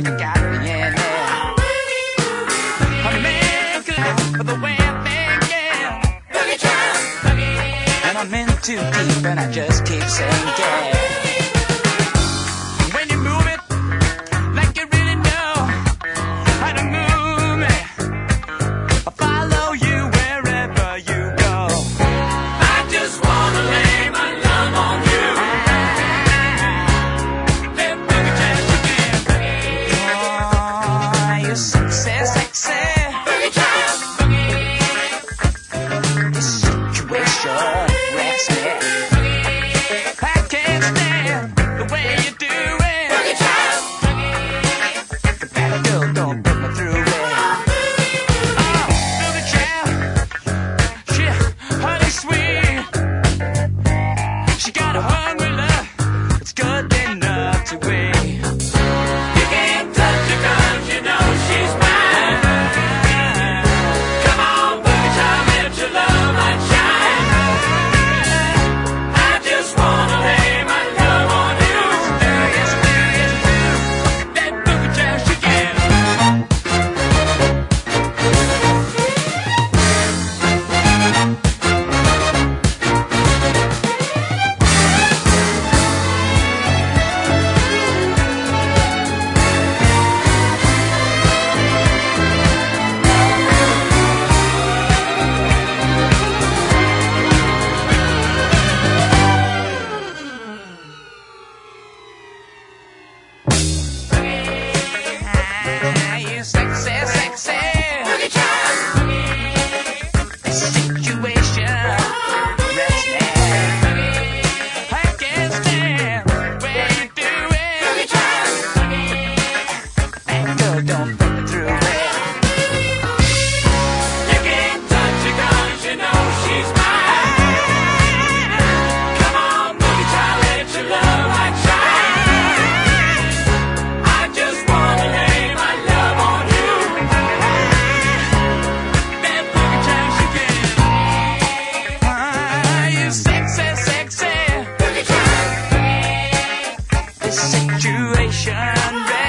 'cause you got me in there. I'm making for the way I'm thinking. Boogie child, boogie. And I'm in too deep and I just keep saying yeah. When you move it like you really know how to move me, I'll follow you wherever you go. I just wanna lay my love on you. Then boogie child again. Oh, you're sexy, sexy. Boogie child, boogie. This situation wrecks me. I can't stand the way you do it. Boogie child, boogie. The bad girl don't put me through it. Oh, boogie child, she honey sweet. She got a hungry love, it's good enough to wait. You can't touch her 'cause you know she's mine. Come on, boogie child, let your love light shine. I just wanna lay my love on you. Yes, do, yes, do. That boogie child she can. You sexy, sexy. Boogie child, boogie. This situation wrecks me. I can't stand the way you do it. Boogie child, boogie. That girl don't put me through it. You can't touch her 'cause you know she's mine. Come on, boogie child, let your love light shine. I just wanna lay my love on you. That boogie child she can. You sexy, sexy. Boogie child. This situation